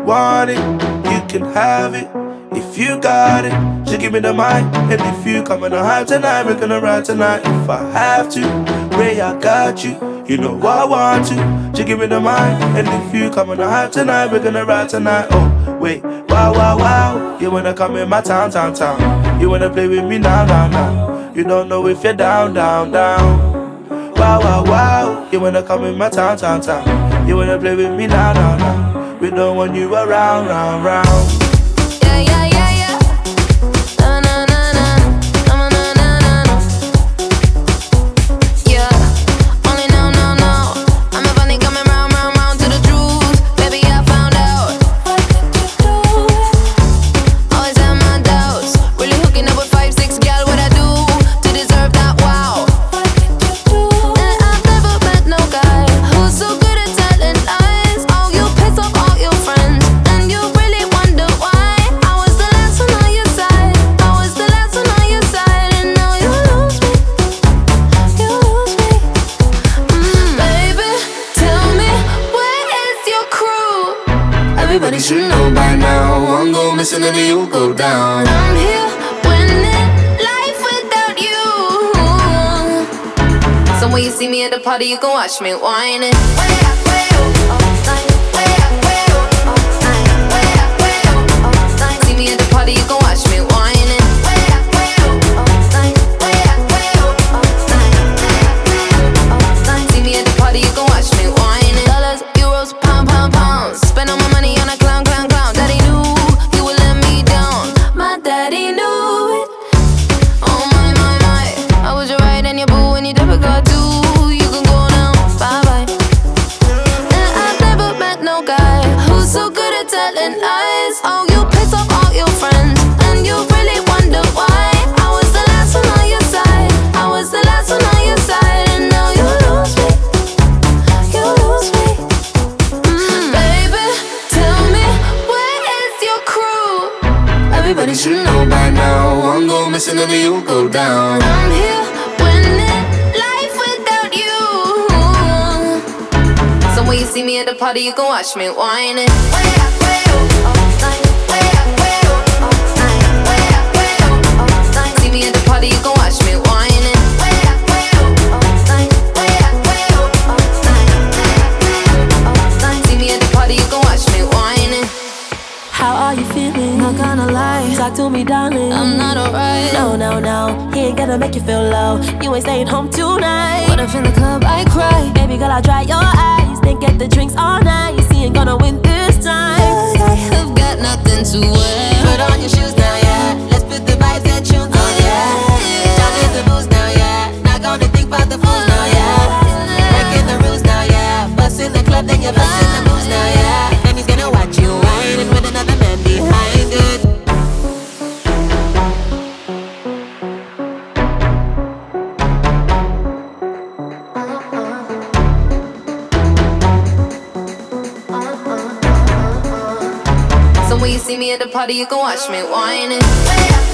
want it, you can have it. If you got it, just give me the mic. And if you come on the hype tonight, we're gonna ride tonight. If I have to, Ray, I got you. You know I want to, just give me the mic. And if you come on the hype tonight, we're gonna ride tonight. Oh, wait, wow, wow, wow. You wanna come in my town, town, town. You wanna play with me now, now, now. You don't know if you're down, down, down. Wow, wow, wow. You wanna come in my town, town, town. You wanna play with me now, now, now. We don't want you around, round, round. Yeah, yeah, yeah, yeah. Na na na na, na na na na na. Yeah, only now, now, now. I'm finally coming round, round, round to the truth. Baby, I found out. What did you do? Always had my doubts. Really hooking up with 5'6" gal. What I do to deserve that? Wow. What did you do? And I've never met no guy who's so good at telling lies. Oh, you piss off all your friends, and you really wonder why. I was the last one on your side. I was the last one on your side, and now you lose me. You lose me. Baby, tell me, where is your crew? Everybody should know by now. One go missing and then you go down. I'm here winning life without you. So when you see me at the party, you can watch me whining. See me at the party, you can watch me whining. See me at the party, you can watch me whining. Dollars, euros, pound, pound, pounds. Spend all my money on a clown, clown, clown. Daddy knew you would let me down. My daddy knew it. Oh my, my, my. I was your right and your boo and you never got to. You can go now, bye bye. And I've never met no guy who's so good at telling lies. Oh, you piss off all your friends, and you really wonder why. I was the last one on your side. I was the last one on your side, and now you lose me. You lose me. Baby, tell me, where is your crew? Everybody should know by now. One go missing and then you go down. I'm here winning life without you. So when you see me at the party, you can watch me whining. See me at the party, you can watch me whining. See me at the party, you can watch me whining. How are you feeling? Not gonna lie, Talk to me, darling. I'm not alright. No, no, no, he ain't gonna make you feel low. You ain't staying home tonight. What if in the club I cry? Baby girl, I'll dry your eyes. Then get the drinks all night. You see, ain't gonna win this time. Cause I have got nothing to wear. Put on your shoes now, yeah. Let's put the vibes and tunes on, yeah. Down in the booze now, yeah. Not gonna think about the fools now, yeah. Breaking the rules now, yeah. Bust in the club, then you're busting the moves now, yeah. And he's gonna watch you whining with another man behind it. So when you see me at the party, you can watch me whining.